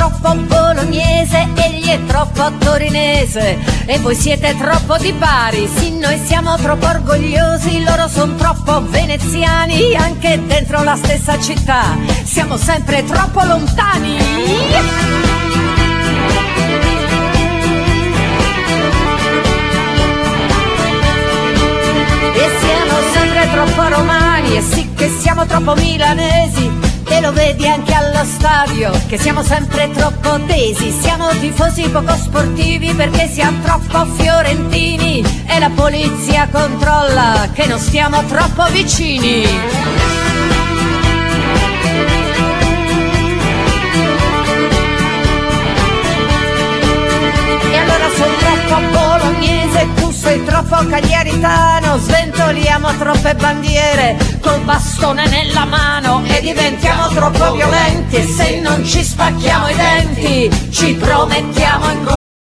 troppo bolognese, egli è troppo torinese e voi siete troppo di Bari. Sì, noi siamo troppo orgogliosi, loro sono troppo veneziani, anche dentro la stessa città siamo sempre troppo lontani. E siamo sempre troppo romani, e sì che siamo troppo milanesi, e lo vedi anche allo stadio, che siamo sempre troppo tesi. Siamo tifosi poco sportivi perché siamo troppo fiorentini, e la polizia controlla che non stiamo troppo vicini. E allora sono troppo bolognese, tu sei troppo cagliaritano, sventoliamo troppe bandiere col bastone nella mano e diventiamo troppo violenti, e se non ci spacchiamo i denti ci promettiamo